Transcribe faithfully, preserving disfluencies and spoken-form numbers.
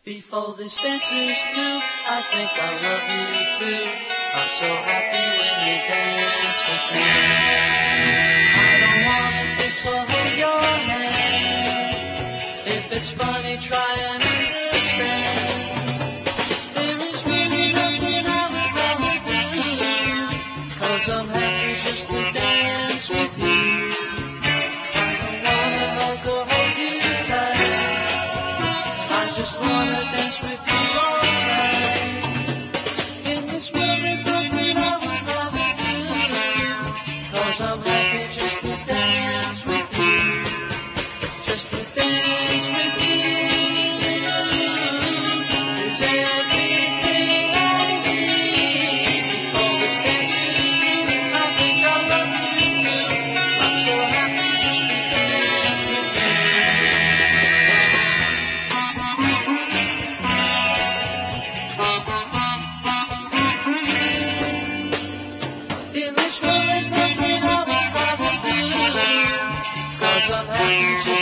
Before this dance is through, I think I love you too. I'm so happy when you dance with me. I don't wanna kiss or hold your hand. If it's funny, try and understand. There is really nothing I would rather do, 'cause I'm happy just to dance with you. I don't wanna hug or hold you tight. I just wanna dance with you all night. In this world there's nothing I would rather do, 'cause I'm happy just to dance with you. Just to dance with you is everything I need. Before this dance is through, I think I love you too. I'm so happy just to dance with you. In this world there's nothing I would rather do, 'cause I'm happy just